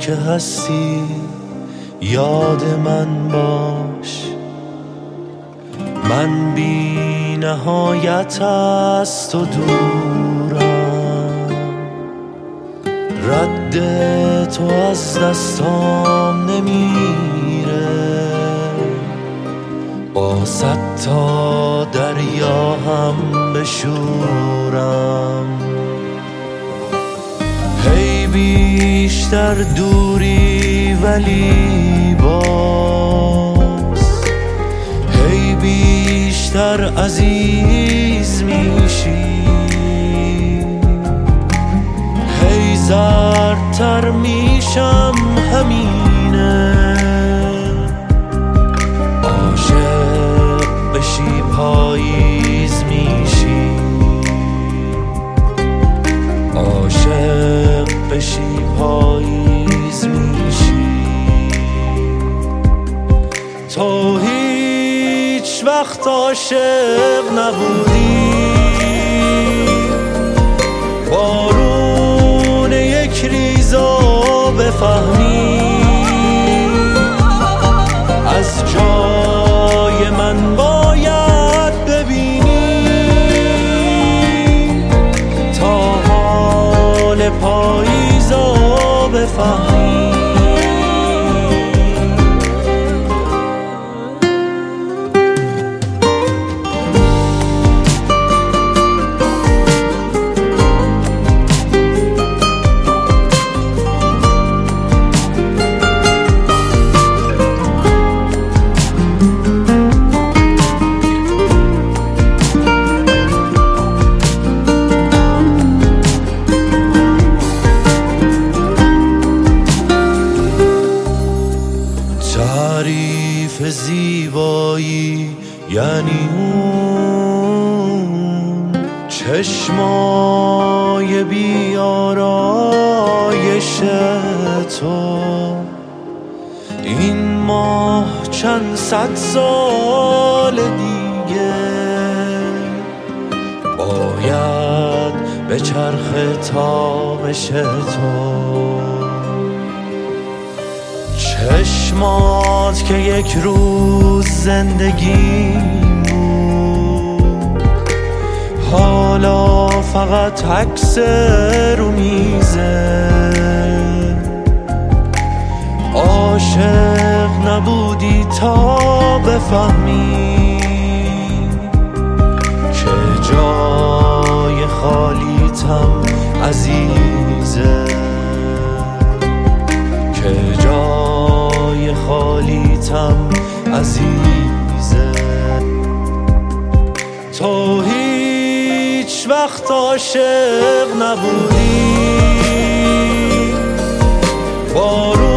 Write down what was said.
که هستی یاد من باش. من بی نهایت از تو دورم، رد تو از دستام نمیره. با 100 تا دریا هم بشورم. هی بیشتر دوری ولی باز هی بیشتر عزیز میشی. هی زردتر میشم همینه. عاشق بشی پاییز میشی. عاشق بشی پاییز میشی. تو هیچ وقت عاشق نبودی. بارون یک ریزو بفهمی. از جای من باید ببینی تا حال پاییزو بفهمی. تعریف زیبایی یعنی اون چشمای بیارایش تو. این ماه چند 100 سال دیگه باید به چرخ تابش تو. چشمات که یک روز زندگی بود حالا فقط عکس رو میزه. عاشق نبودی تا بفهمی که جای خالیتم عزیزه. که جای خالیتم عزیزه. تو هیچ وقت عاشق نبودی. بارون